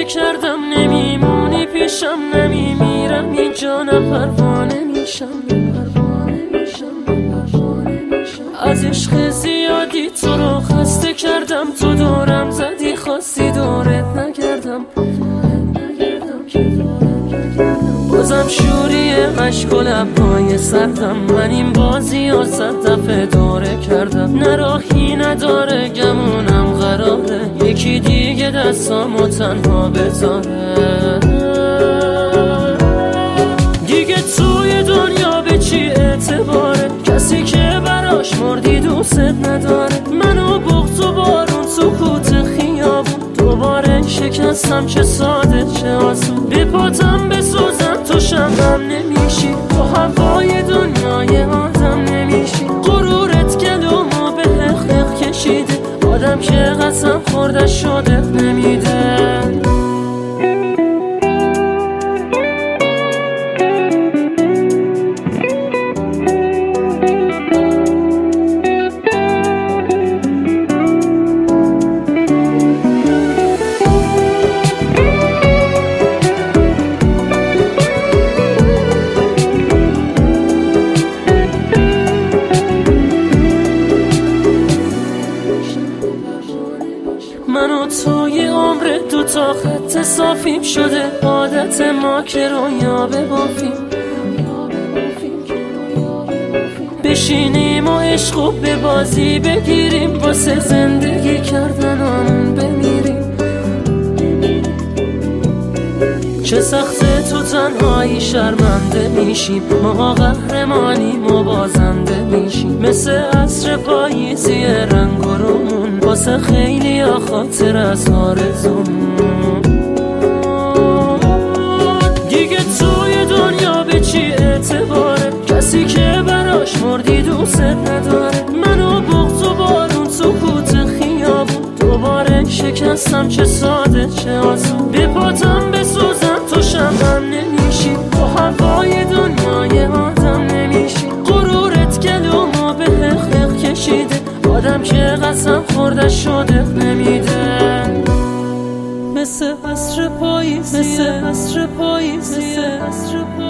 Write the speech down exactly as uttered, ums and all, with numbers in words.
کردم نمیمونی پیشم، نمیمیرم اینجا، نه پروانه میشم، از عشق زیادی تو رو خسته کردم، تو دورم زدی خواستی دورت نکردم، بازم شوری عشق و لبهای سردم، من این بازی ها صد دفعه دوره کردم، نه راهی نداره گمونم قراره یکی دیگه دستامو تنها بذاره، دیگه توی دنیا به چی اعتباره کسی که براش مردی دوست نداره، منو بغض و بارون سکوت خیابون دوباره شکستم، چه ساده چه آسون، به پاتم بسوزم تو شمعم نمیشی، تو هوای دنیای آدم نمیشی، غرورت گلومو به حق حق کشیده، آدم که قسم خورده شده نمیده. من و توی عمر دو تا خط صافیم شده، عادت ما که رویا ببافیم، بشینیم و عشقو به بازی بگیریم، واسه زندگی کردنمون بمیریم، چه سخته تو تنهایی شرمنده میشیم، ما قهرمانیم و بازنده میشیم، مثل عصر پاییزی رنگ و رومون، واسه خیلی ها خاطر از آرزومون، دیگه توی دنیا به چی اعتباره کسی که براش مردی دوست نداره، منو بغض و بارون سکوت خیابون دوباره شکستم، چه ساده چه آسون، به پاتم بسوزم تو شمعم نمیشی، تو هوای دنیای آدم نمیشی، غرورت گلومو به حق حق کشیده، آدم که قسم خورده شده نمیده، مثل عصر پاییزیه، مثل عصر پاییزیه، مثل عصر پاییزیه.